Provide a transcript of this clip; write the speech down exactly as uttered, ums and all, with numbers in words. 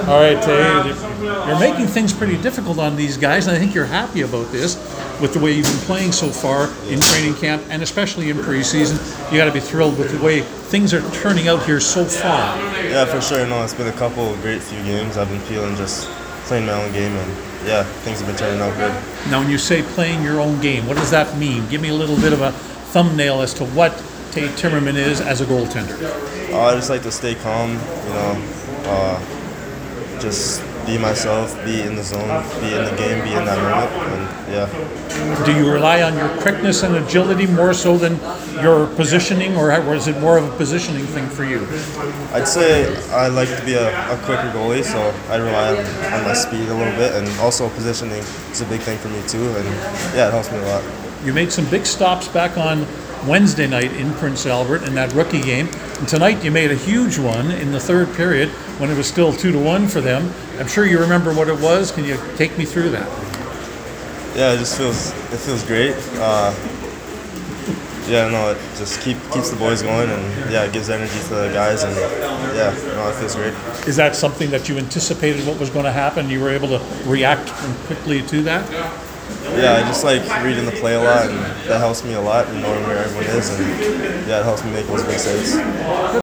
All right, Tay, you're making things pretty difficult on these guys, and I think you're happy about this with the way you've been playing so far in training camp and especially in preseason. You got to be thrilled with the way things are turning out here so far. Yeah, for sure. No, it's been a couple of great few games. I've been feeling just playing my own game, and yeah, things have been turning out good. Now, when you say playing your own game, what does that mean? Give me a little bit of a thumbnail as to what Tay Timmerman is as a goaltender. Uh, I just like to stay calm, you know, uh, just be myself, be in the zone, be in the game, be in that moment, and yeah. Do you rely on your quickness and agility more so than your positioning, or is it more of a positioning thing for you? I'd say I like to be a, a quicker goalie, so I rely on, on my speed a little bit, and also positioning is a big thing for me too, and yeah, it helps me a lot. You made some big stops back on Wednesday night in Prince Albert in that rookie game, and tonight you made a huge one in the third period when it was still two to one for them. I'm sure you remember what it was. Can you take me through that? Yeah, it just feels it feels great. Uh, yeah, no, it just keep keeps the boys going, and yeah, it gives energy to the guys, and yeah, no, it feels great. Is that something that you anticipated what was going to happen? You were able to react quickly to that? Yeah, I just like reading the play a lot, and that helps me a lot, and knowing where everyone is, and yeah, it helps me make those big saves.